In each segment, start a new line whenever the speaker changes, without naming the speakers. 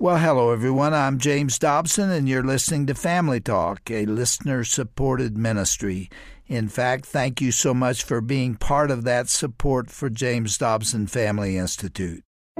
Well, hello, everyone. I'm James Dobson, and you're listening to Family Talk, a listener-supported ministry. In fact, thank you so much for being part of that support for James Dobson Family Institute.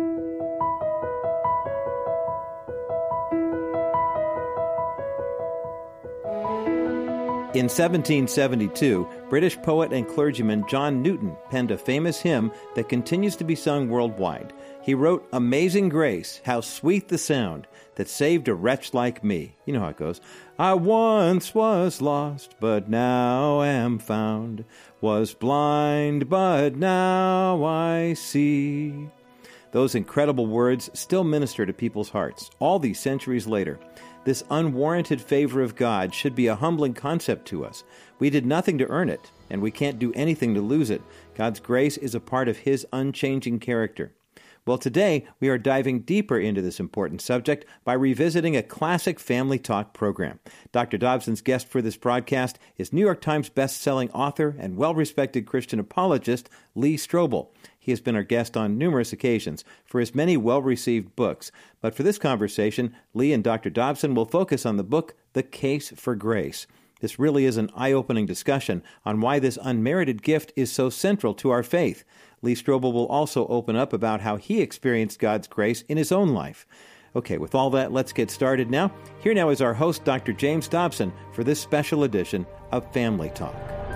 In 1772, British poet and clergyman John Newton penned a famous hymn that continues to be sung worldwide. He wrote, "Amazing grace, how sweet the sound that saved a wretch like me." You know how it goes. "I once was lost, but now am found. Was blind, but now I see." Those incredible words still minister to people's hearts, all these centuries later. This unwarranted favor of God should be a humbling concept to us. We did nothing to earn it, and we can't do anything to lose it. God's grace is a part of His unchanging character. Well, today we are diving deeper into this important subject by revisiting a classic Family Talk program. Dr. Dobson's guest for this broadcast is New York Times best-selling author and well-respected Christian apologist Lee Strobel. He has been our guest on numerous occasions for his many well-received books. But for this conversation, Lee and Dr. Dobson will focus on the book, The Case for Grace. This really is an eye-opening discussion on why this unmerited gift is so central to our faith. Lee Strobel will also open up about how he experienced God's grace in his own life. Okay, with all that, let's get started now. Here now is our host, Dr. James Dobson, for this special edition of Family Talk.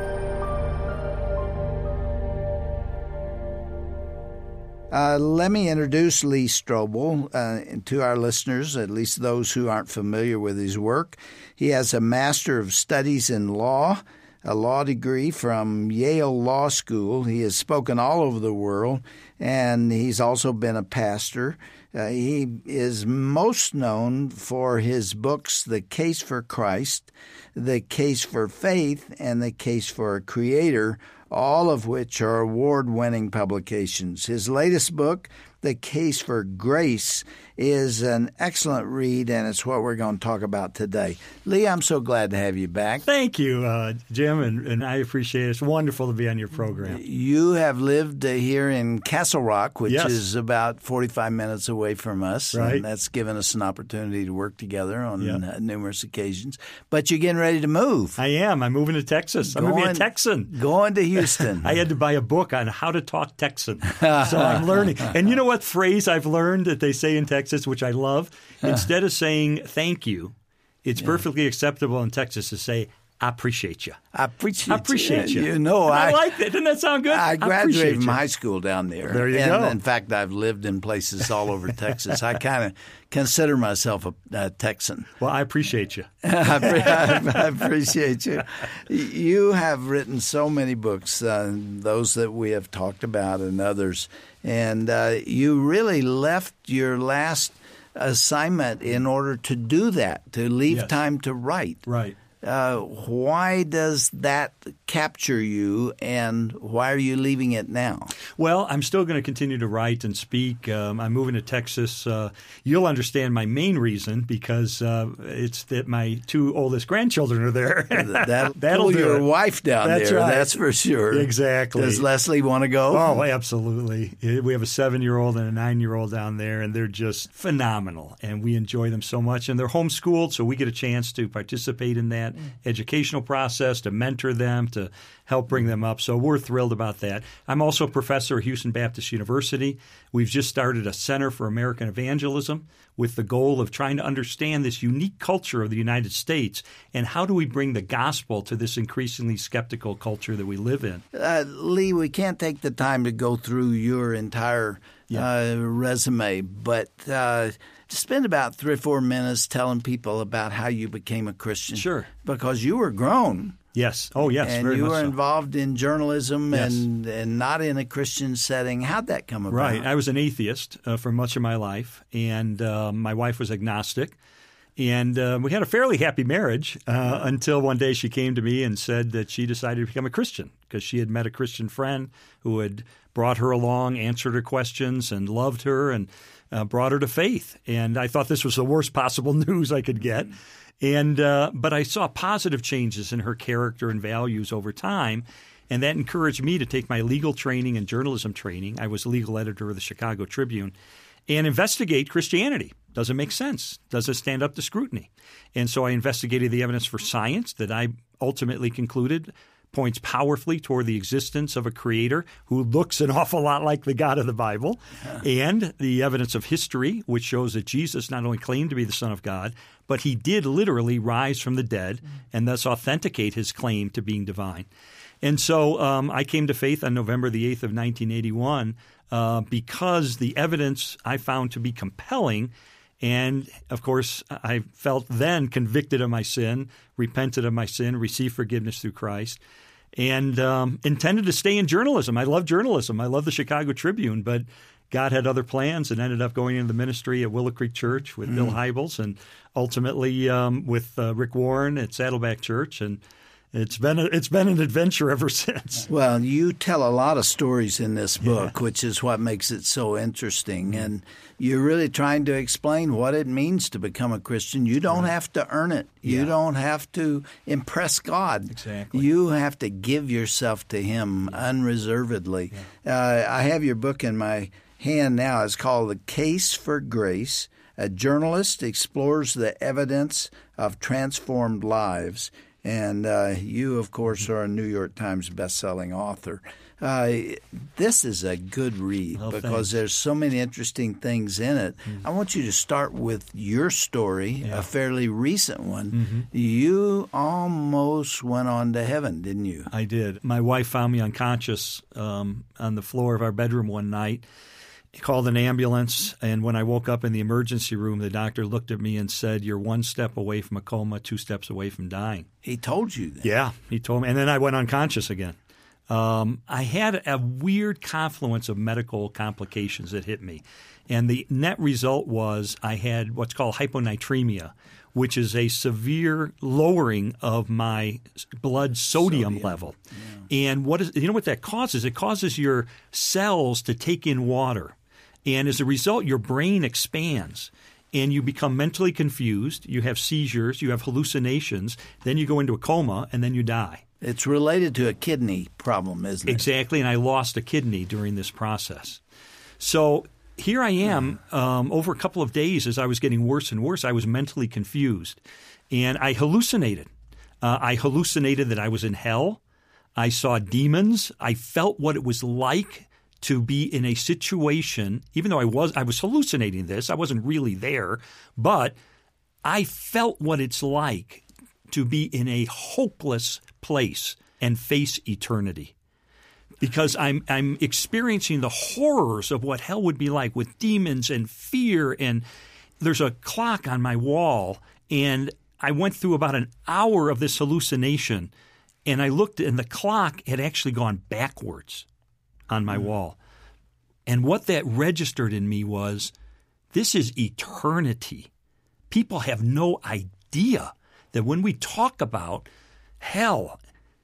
Let me introduce Lee Strobel to our listeners, at least those who aren't familiar with his work. He has a Master of Studies in Law, a law degree from Yale Law School. He has spoken all over the world, and he's also been a pastor. He is most known for his books, The Case for Christ, The Case for Faith, and The Case for a Creator, all of which are award-winning publications. His latest book, The Case for Grace, is an excellent read, and it's what we're going to talk about today. Lee, I'm so glad to have you back.
Thank you, Jim, and I appreciate it. It's wonderful to be on your program.
You have lived here in Castle Rock, which is about 45 minutes away from us,
right.
And that's given us an opportunity to work together on numerous occasions. But you're getting ready to move.
I am. I'm moving to Texas. I'm going to be a Texan.
Going to Houston.
I had to buy a book on how to talk Texan, so I'm learning. And you know what phrase I've learned that they say in Texas, which I love? Instead of saying thank you, it's perfectly acceptable in Texas to say, I appreciate you.
I appreciate you.
You know, I like that. Doesn't that sound good?
I graduated from high school down there.
There you go.
In fact, I've lived in places all over Texas. I kind of consider myself a Texan.
Well, I appreciate you.
I appreciate you. You have written so many books, those that we have talked about and others, and you really left your last assignment in order to do that, to leave time to write.
Right.
Why does that capture you, and why are you leaving it now?
Well, I'm still going to continue to write and speak. I'm moving to Texas. You'll understand my main reason, because it's that my two oldest grandchildren are there.
That'll pull your wife down there,
right.
That's for sure.
Exactly.
Does Leslie want to go?
Oh, absolutely. We have a 7-year-old and a 9-year-old down there, and they're just phenomenal, and we enjoy them so much. And they're homeschooled, so we get a chance to participate in that educational process, to mentor them, to help bring them up. So we're thrilled about that. I'm also a professor at Houston Baptist University. We've just started a Center for American Evangelism with the goal of trying to understand this unique culture of the United States, and how do we bring the gospel to this increasingly skeptical culture that we live in.
Lee, we can't take the time to go through your entire resume, but spend about 3 or 4 minutes telling people about how you became a Christian.
Sure.
Because you were grown.
Yes. Oh, yes.
And
very
you
much
were
so.
involved in journalism
Yes.
and not in a Christian setting. How'd that come about?
Right. I was an atheist for much of my life, and my wife was agnostic. And we had a fairly happy marriage until one day she came to me and said that she decided to become a Christian because she had met a Christian friend who had brought her along, answered her questions, and loved her, and brought her to faith. And I thought this was the worst possible news I could get. And but I saw positive changes in her character and values over time, and that encouraged me to take my legal training and journalism training. I was legal editor of the Chicago Tribune. and investigate Christianity. Does it make sense? Does it stand up to scrutiny? And so I investigated the evidence for science that I ultimately concluded points powerfully toward the existence of a creator who looks an awful lot like the God of the Bible, and the evidence of history, which shows that Jesus not only claimed to be the Son of God, but he did literally rise from the dead and thus authenticate his claim to being divine. And so I came to faith on November the 8th of 1981 because the evidence I found to be compelling. And, of course, I felt then convicted of my sin, repented of my sin, received forgiveness through Christ, and intended to stay in journalism. I love journalism. I love the Chicago Tribune, but God had other plans and ended up going into the ministry at Willow Creek Church with Bill Hybels and ultimately with Rick Warren at Saddleback Church. And it's been an adventure ever since.
Well, you tell a lot of stories in this book, which is what makes it so interesting. And you're really trying to explain what it means to become a Christian. You don't have to earn it. You don't have to impress God.
Exactly.
You have to give yourself to Him unreservedly. I have your book in my hand now. It's called The Case for Grace. A journalist explores the evidence of transformed lives. And you, of course, are a New York Times bestselling author. This is a good read because there's so many interesting things in it. I want you to start with your story, a fairly recent one. You almost went on to heaven, didn't you?
I did. My wife found me unconscious on the floor of our bedroom one night. He called an ambulance, and when I woke up in the emergency room, the doctor looked at me and said, "You're one step away from a coma, 2 steps away from dying."
He told you that?
Yeah, he told me. And then I went unconscious again. I had a weird confluence of medical complications that hit me. And the net result was I had what's called hyponatremia, which is a severe lowering of my blood sodium level. Yeah. And you know what that causes? It causes your cells to take in water. And as a result, your brain expands and you become mentally confused. You have seizures, you have hallucinations, then you go into a coma, and then you die.
It's related to a kidney problem, isn't it?
Exactly, and I lost a kidney during this process. So here I am over a couple of days as I was getting worse and worse. I was mentally confused, and I hallucinated. I hallucinated that I was in hell. I saw demons. I felt what it was like to be in a situation, even though I was hallucinating this. I wasn't really there, but I felt what it's like to be in a hopeless place and face eternity. Because I'm experiencing the horrors of what hell would be like with demons and fear. And there's a clock on my wall, and I went through about an hour of this hallucination, and I looked, and the clock had actually gone backwards on my wall. And what that registered in me was, this is eternity. People have no idea that when we talk about hell,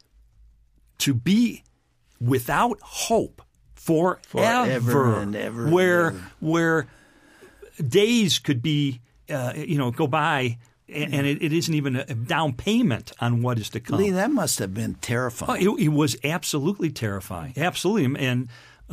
to be without hope forever
and ever,
where days could be, go by, and it isn't even a down payment on what is to come.
Lee, that must have been terrifying.
It was absolutely terrifying, absolutely. And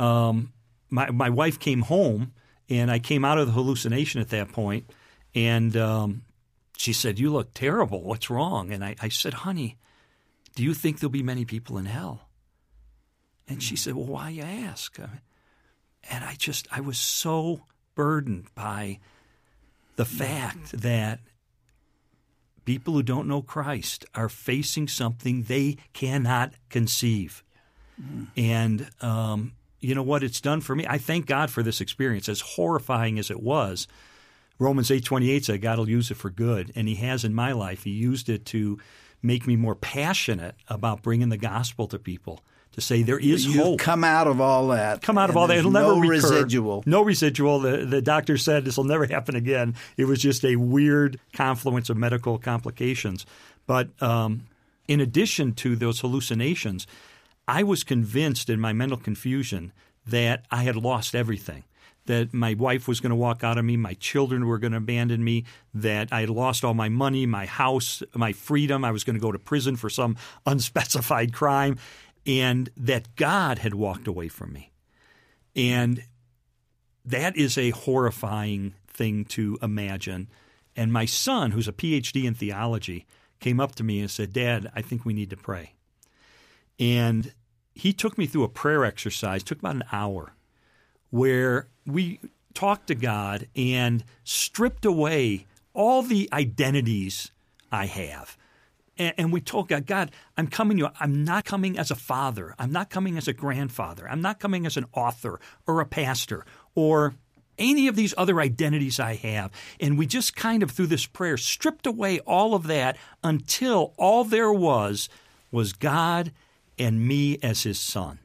my wife came home, and I came out of the hallucination at that point, and she said, "You look terrible. What's wrong?" And I said, "Honey, do you think there'll be many people in hell?" And she said, "Well, why you ask?" And I was so burdened by the fact that people who don't know Christ are facing something they cannot conceive. And you know what it's done for me? I thank God for this experience, as horrifying as it was. Romans 8:28 said God will use it for good, and He has in my life. He used it to make me more passionate about bringing the gospel to people, to say there is hope.
You've come out of all that.
Come out of all that. It'll never recur.
Residual.
No residual. The doctor said this will never happen again. It was just a weird confluence of medical complications. But in addition to those hallucinations, I was convinced in my mental confusion that I had lost everything, that my wife was going to walk out of me, my children were going to abandon me, that I had lost all my money, my house, my freedom, I was going to go to prison for some unspecified crime, and that God had walked away from me. And that is a horrifying thing to imagine. And my son, who's a PhD in theology, came up to me and said, "Dad, I think we need to pray." And he took me through a prayer exercise, took about an hour, where we talked to God and stripped away all the identities I have. And we told God, "God, I'm coming to you. I'm not coming as a father. I'm not coming as a grandfather. I'm not coming as an author or a pastor or any of these other identities I have." And we just kind of, through this prayer, stripped away all of that until all there was God and me as his son.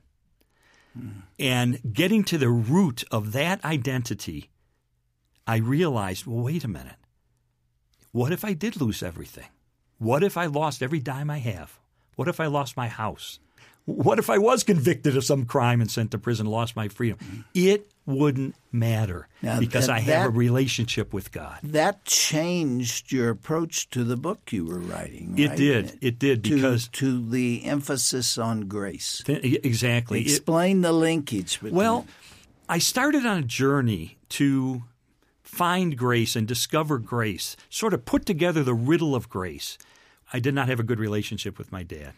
And getting to the root of that identity, I realized, well, wait a minute. What if I did lose everything? What if I lost every dime I have? What if I lost my house? What if I was convicted of some crime and sent to prison, lost my freedom? It wouldn't matter because I have a relationship with God.
That changed your approach to the book you were writing, right?
It did because
to the emphasis on grace.
Exactly.
Explain the linkage between.
Well, I started on a journey to find grace and discover grace, sort of put together the riddle of grace. I did not have a good relationship with my dad.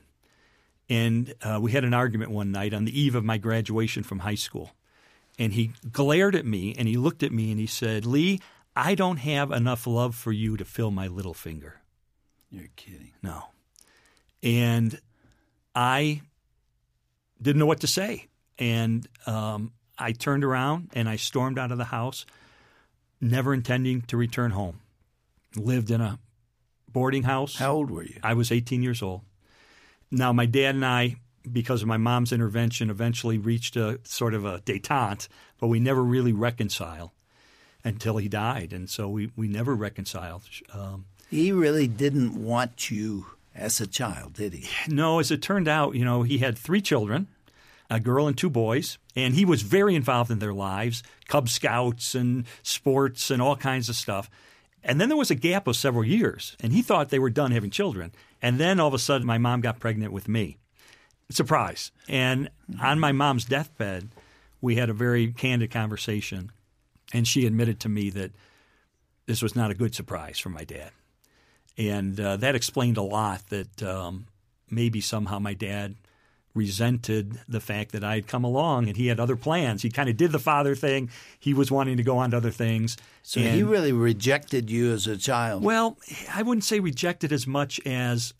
And we had an argument one night on the eve of my graduation from high school. And he glared at me and he looked at me and he said, "Lee, I don't have enough love for you to fill my little finger."
You're kidding.
No. And I didn't know what to say. And I turned around and I stormed out of the house, never intending to return home. Lived in a boarding house.
How old were you?
I was 18 years old. Now, my dad and I, because of my mom's intervention, eventually reached a sort of a détente, but we never really reconciled until he died. And so we never reconciled.
He really didn't want you as a child, did he?
No, as it turned out, he had 3 children, a girl and 2 boys, and he was very involved in their lives, Cub Scouts and sports and all kinds of stuff. And then there was a gap of several years, and he thought they were done having children. And then all of a sudden, my mom got pregnant with me. Surprise. And on my mom's deathbed, we had a very candid conversation, and she admitted to me that this was not a good surprise for my dad. And that explained a lot, that maybe somehow my dad resented the fact that I had come along and he had other plans. He kind of did the father thing. He was wanting to go on to other things.
So he really rejected you as a child.
Well, I wouldn't say rejected as much as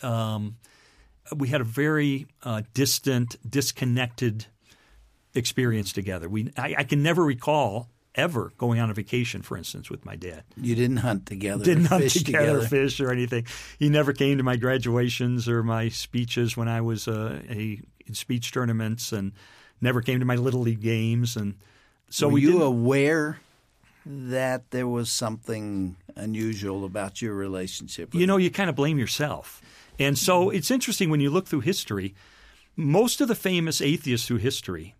we had a very distant, disconnected experience together. I can never recall ever going on a vacation, for instance, with my dad.
You didn't hunt together,
didn't hunt together, fish or anything. He never came to my graduations or my speeches when I was in speech tournaments, and never came to my Little League games. And so
were you aware that there was something unusual about your relationship with him?
You kind of blame yourself. And so it's interesting when you look through history, most of the famous atheists through history,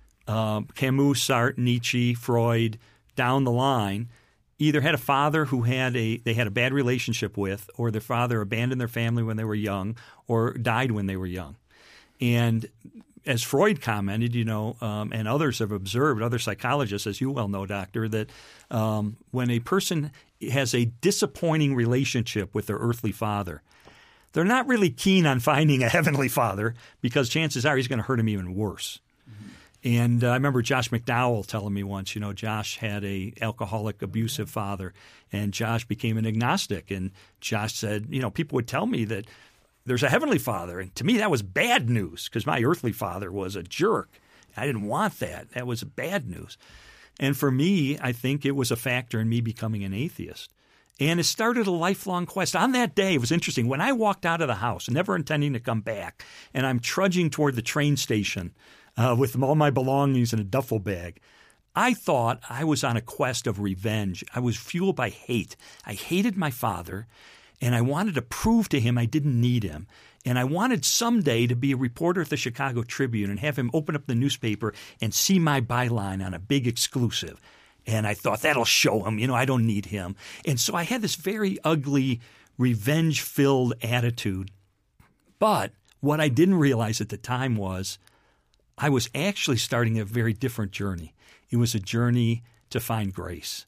Camus, Sartre, Nietzsche, Freud, down the line, either had a father who they had a bad relationship with, or their father abandoned their family when they were young, or died when they were young. And as Freud commented, and others have observed, other psychologists, as you well know, Doctor, that when a person has a disappointing relationship with their earthly father, they're not really keen on finding a heavenly father, because chances are he's going to hurt him even worse. And I remember Josh McDowell telling me once, Josh had a alcoholic, abusive father, and Josh became an agnostic. And Josh said, people would tell me that there's a heavenly father. And to me, that was bad news, because my earthly father was a jerk. I didn't want that. That was bad news. And for me, I think it was a factor in me becoming an atheist. And it started a lifelong quest. On that day, it was interesting. When I walked out of the house, never intending to come back, and I'm trudging toward the train station with all my belongings in a duffel bag, I thought I was on a quest of revenge. I was fueled by hate. I hated my father, and I wanted to prove to him I didn't need him. And I wanted someday to be a reporter at the Chicago Tribune and have him open up the newspaper and see my byline on a big exclusive. And I thought, that'll show him, I don't need him. And so I had this very ugly, revenge-filled attitude. But what I didn't realize at the time was I was actually starting a very different journey. It was a journey to find grace.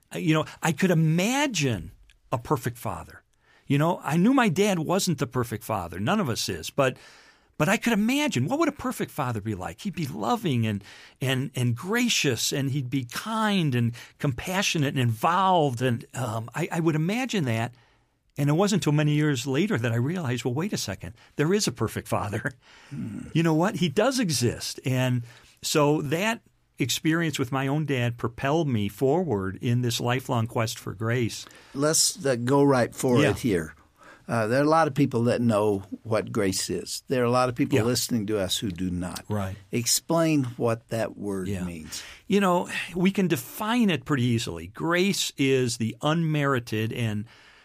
I could imagine a perfect father. I knew my dad wasn't the perfect father. None of us is, but I could imagine, what would a perfect father be like? He'd be loving and gracious, and he'd be kind and compassionate and involved. And I would imagine that. And it wasn't until many years later that I realized, well, wait a second, there is a perfect father. You know what? He does exist. And so that experience with my own dad propelled me forward in this lifelong quest for grace.
Let's go right for it here. There are a lot of people that know what grace is. There are a lot of people listening to us who do not.
Right.
Explain what that word means.
We can define it pretty easily. Grace is the unmerited and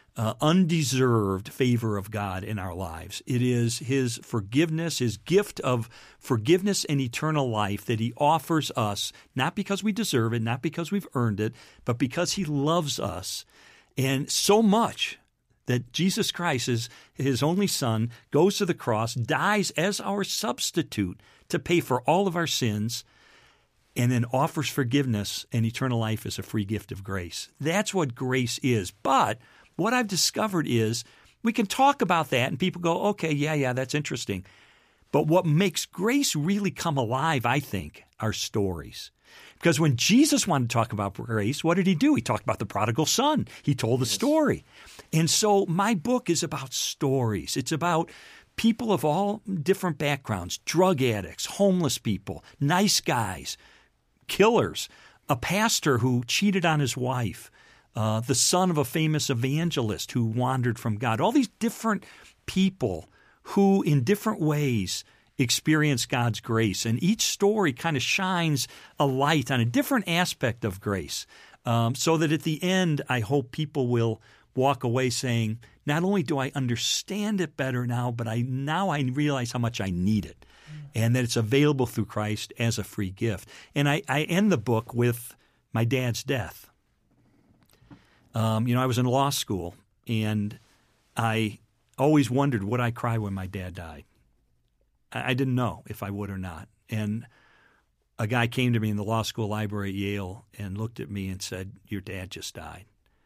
undeserved favor of God in our lives. It is His forgiveness, His gift of forgiveness and eternal life that He offers us, not because we deserve it, not because we've earned it, but because He loves us. And so much that Jesus Christ, His only Son, goes to the cross, dies as our substitute to pay for all of our sins, and then offers forgiveness and eternal life as a free gift of grace. That's what grace is. But what I've discovered is we can talk about that and people go, okay, yeah, that's interesting. But what makes grace really come alive, I think, are stories. Because when Jesus wanted to talk about grace, what did He do? He talked about the prodigal son. He told a story. And so my book is about stories. It's about people of all different backgrounds, drug addicts, homeless people, nice guys, killers, a pastor who cheated on his wife, the son of a famous evangelist who wandered from God. All these different people who in different ways experience God's grace. And each story kind of shines a light on a different aspect of grace, so that at the end, I hope people will walk away saying, not only do I understand it better now, but now I realize how much I need it, and that it's available through Christ as a free gift. And I end the book with my dad's death. I was in law school, and I always wondered, would I cry when my dad died? I didn't know if I would or not. And a guy came to me in the law school library at Yale and looked at me and said, your dad just died.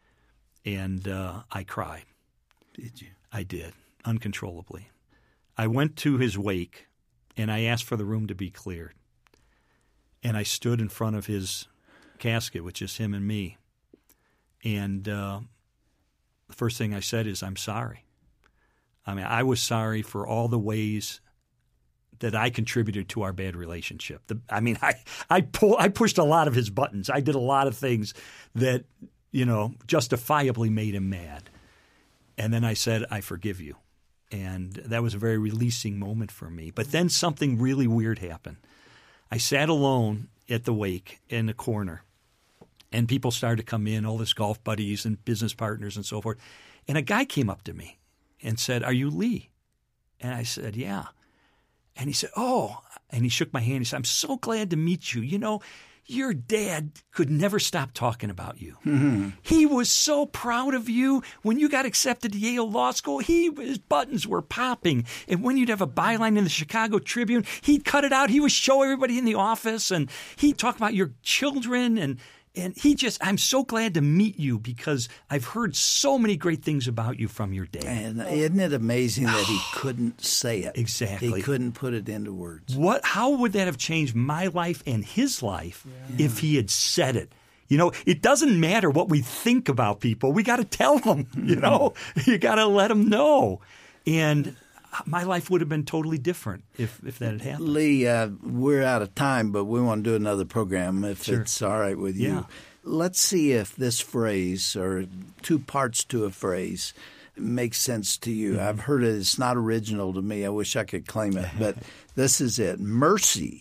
And I cried.
Did you?
I did, uncontrollably. I went to his wake, and I asked for the room to be cleared. And I stood in front of his casket, which is him and me. And the first thing I said is, I'm sorry. I was sorry for all the ways that I contributed to our bad relationship. I pushed a lot of his buttons. I did a lot of things that, justifiably made him mad. And then I said, I forgive you. And that was a very releasing moment for me. But then something really weird happened. I sat alone at the wake in the corner. And people started to come in, all his golf buddies and business partners and so forth. And a guy came up to me and said, are you Lee? And I said, yeah. And he said, oh. And he shook my hand. He said, I'm so glad to meet you. Your dad could never stop talking about you. Mm-hmm. He was so proud of you. When you got accepted to Yale Law School, his buttons were popping. And when you'd have a byline in the Chicago Tribune, he'd cut it out. He would show everybody in the office, and he'd talk about your children. And I'm so glad to meet you because I've heard so many great things about you from your dad.
And isn't it amazing that he couldn't say it?
Exactly.
He couldn't put it into words.
How would that have changed my life and his life if he had said it? It doesn't matter what we think about people. We got to tell them, you got to let them know. And my life would have been totally different if that had happened.
Lee, we're out of time, but we want to do another program if it's all right with you.
Yeah.
Let's see if this phrase or two parts to a phrase makes sense to you. Mm-hmm. I've heard it. It's not original to me. I wish I could claim it, but this is it. Mercy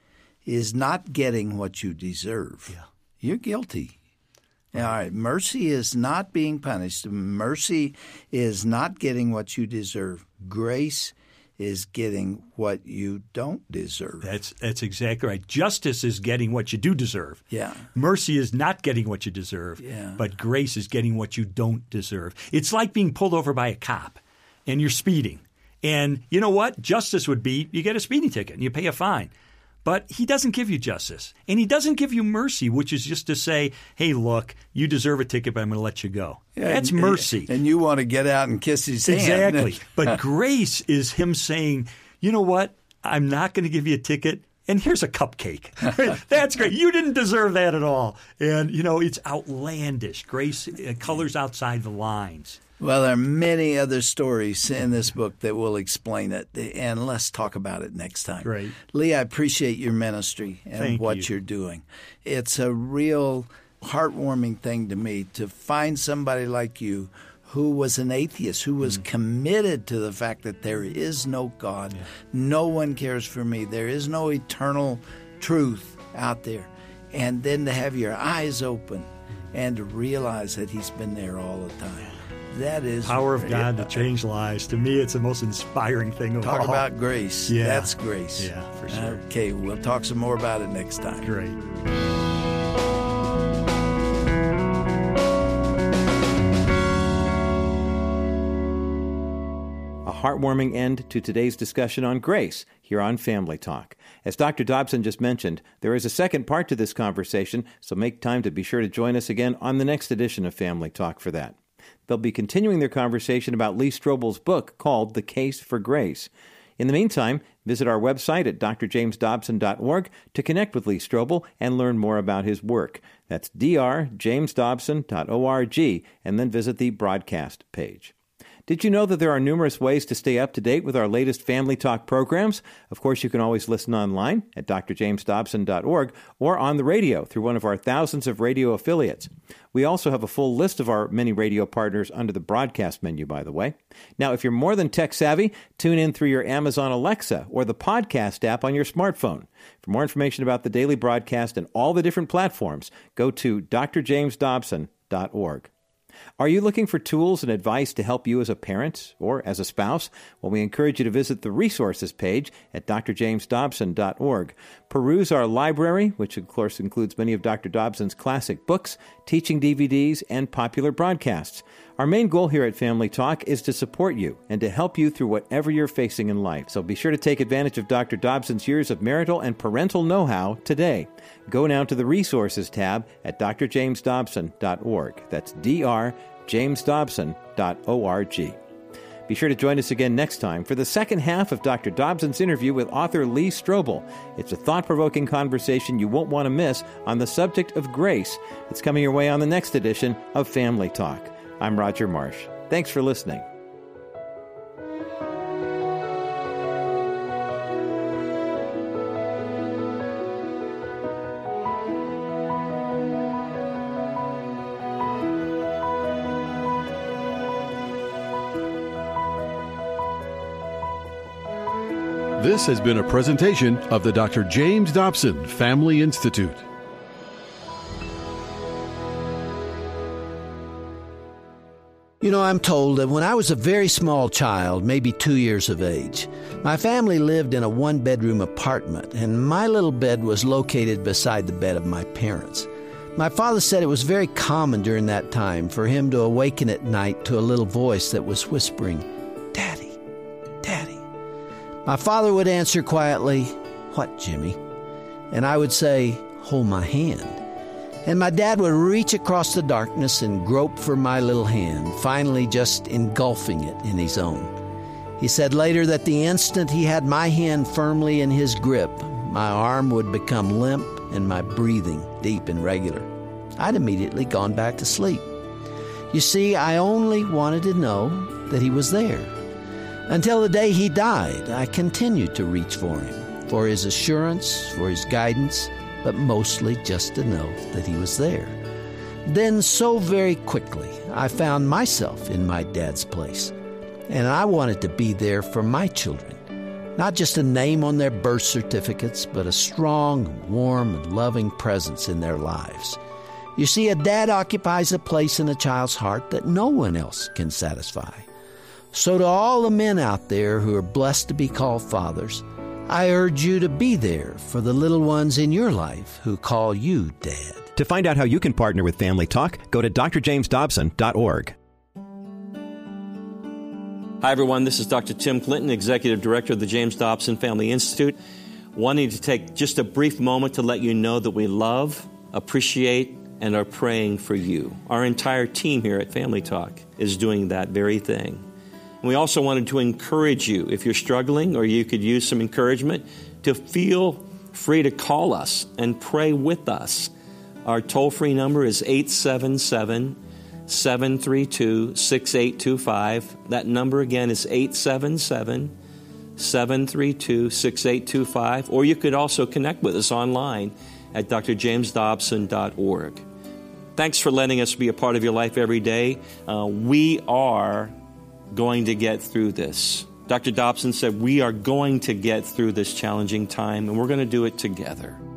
is not getting what you deserve.
Yeah.
You're guilty. All right. Mercy is not being punished. Mercy is not getting what you deserve. Grace is getting what you don't deserve.
That's exactly right. Justice is getting what you do deserve.
Yeah.
Mercy is not getting what you deserve.
Yeah.
But grace is getting what you don't deserve. It's like being pulled over by a cop and you're speeding. And you know what? Justice would be you get a speeding ticket and you pay a fine. But he doesn't give you justice. And he doesn't give you mercy, which is just to say, hey, look, you deserve a ticket, but I'm going to let you go. Yeah, that's mercy.
And you want to get out and kiss his hand.
Exactly. But grace is him saying, you know what? I'm not going to give you a ticket. And here's a cupcake. That's great. You didn't deserve that at all. And, it's outlandish. Grace colors outside the lines.
Well, there are many other stories in this book that will explain it, and let's talk about it next time.
Great.
Lee, I appreciate your ministry and what you're doing. It's a real heartwarming thing to me to find somebody like you who was an atheist, who was committed to the fact that there is no God. Yeah. No one cares for me. There is no eternal truth out there. And then to have your eyes open and to realize that he's been there all the time. That is
power of God to change lives. To me, it's the most inspiring thing of all.
Talk about grace.
Yeah.
That's grace.
Yeah, for sure.
Okay, we'll talk some more about it next time.
Great.
Heartwarming end to today's discussion on grace here on Family Talk. As Dr. Dobson just mentioned, there is a second part to this conversation, so make time to be sure to join us again on the next edition of Family Talk for that. They'll be continuing their conversation about Lee Strobel's book called The Case for Grace. In the meantime, visit our website at drjamesdobson.org to connect with Lee Strobel and learn more about his work. That's drjamesdobson.org, and then visit the broadcast page. Did you know that there are numerous ways to stay up to date with our latest Family Talk programs? Of course, you can always listen online at drjamesdobson.org or on the radio through one of our thousands of radio affiliates. We also have a full list of our many radio partners under the broadcast menu, by the way. Now, if you're more than tech savvy, tune in through your Amazon Alexa or the podcast app on your smartphone. For more information about the daily broadcast and all the different platforms, go to drjamesdobson.org. Are you looking for tools and advice to help you as a parent or as a spouse? Well, we encourage you to visit the resources page at drjamesdobson.org. Peruse our library, which of course includes many of Dr. Dobson's classic books, teaching DVDs, and popular broadcasts. Our main goal here at Family Talk is to support you and to help you through whatever you're facing in life. So be sure to take advantage of Dr. Dobson's years of marital and parental know-how today. Go now to the Resources tab at drjamesdobson.org. That's drjamesdobson.org. Be sure to join us again next time for the second half of Dr. Dobson's interview with author Lee Strobel. It's a thought-provoking conversation you won't want to miss on the subject of grace. It's coming your way on the next edition of Family Talk. I'm Roger Marsh. Thanks for listening.
This has been a presentation of the Dr. James Dobson Family Institute.
You know, I'm told that when I was a very small child, maybe 2 years of age, my family lived in a one-bedroom apartment, and my little bed was located beside the bed of my parents. My father said it was very common during that time for him to awaken at night to a little voice that was whispering, "Daddy, Daddy." My father would answer quietly, "What, Jimmy?" And I would say, "Hold my hand." And my dad would reach across the darkness and grope for my little hand, finally just engulfing it in his own. He said later that the instant he had my hand firmly in his grip, my arm would become limp and my breathing deep and regular. I'd immediately gone back to sleep. You see, I only wanted to know that he was there. Until the day he died, I continued to reach for him, for his assurance, for his guidance, but mostly just to know that he was there. Then, so very quickly, I found myself in my dad's place, and I wanted to be there for my children. Not just a name on their birth certificates, but a strong, warm, and loving presence in their lives. You see, a dad occupies a place in a child's heart that no one else can satisfy. So to all the men out there who are blessed to be called fathers, I urge you to be there for the little ones in your life who call you Dad.
To find out how you can partner with Family Talk, go to drjamesdobson.org.
Hi, everyone. This is Dr. Tim Clinton, Executive Director of the James Dobson Family Institute.
wanting to take just a brief moment to let you know that we love, appreciate, and are praying for you. Our entire team here at Family Talk is doing that very thing. And we also wanted to encourage you, if you're struggling or you could use some encouragement, to feel free to call us and pray with us. Our toll-free number is 877-732-6825. That number again is 877-732-6825. Or you could also connect with us online at drjamesdobson.org. Thanks for letting us be a part of your life every day. We are going to get through this. Dr. Dobson said we are going to get through this challenging time, and we're going to do it together.